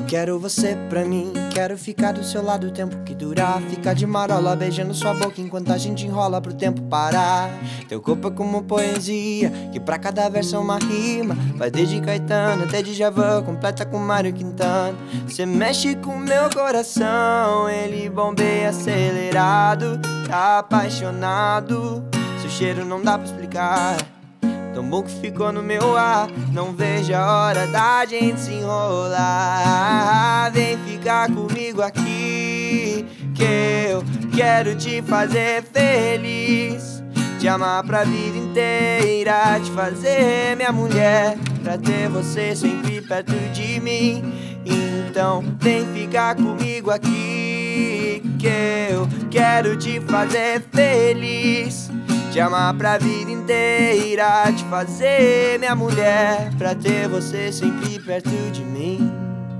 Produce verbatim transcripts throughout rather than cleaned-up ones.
Quero você pra mim, quero ficar do seu lado o tempo que durar. Ficar de marola beijando sua boca enquanto a gente enrola pro tempo parar. Teu corpo é como poesia, que pra cada verso é uma rima. Vai desde Caetano até Djavan, completa com Mário Quintana. Cê mexe com meu coração, ele bombeia acelerado. Tá apaixonado, seu cheiro não dá pra explicar. Tão bom que ficou no meu ar. Não vejo a hora da gente se enrolar. Vem ficar comigo aqui, que eu quero te fazer feliz. Te amar pra vida inteira, te fazer minha mulher, pra ter você sempre perto de mim. Então vem ficar comigo aqui, que eu quero te fazer feliz. Te amar pra vida inteira, te fazer minha mulher, pra ter você sempre perto de mim.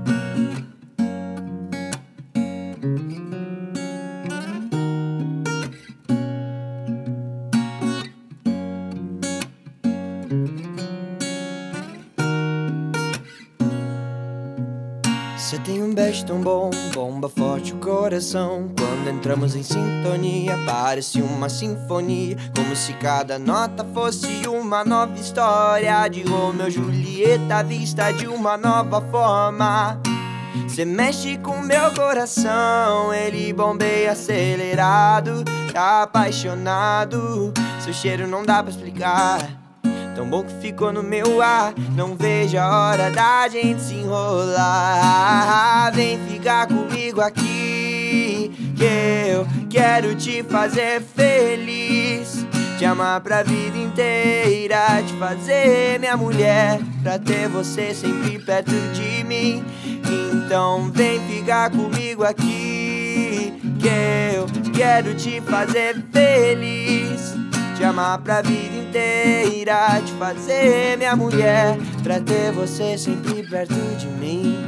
Você tem um beijo tão bom, bomba forte o coração. Quando entramos em sintonia, parece uma sinfonia, como se cada nota fosse uma nova história de Romeu e Julieta vista de uma nova forma. Cê mexe com meu coração, ele bombeia acelerado. Tá apaixonado, seu cheiro não dá pra explicar. Tão bom que ficou no meu ar. Não vejo a hora da gente se enrolar. Vem ficar comigo aqui, que eu quero te fazer feliz. Te amar pra vida inteira, te fazer minha mulher, pra ter você sempre perto de mim. Então vem ficar comigo aqui, que eu quero te fazer feliz. Te amar pra vida inteira, te fazer minha mulher, pra ter você sempre perto de mim.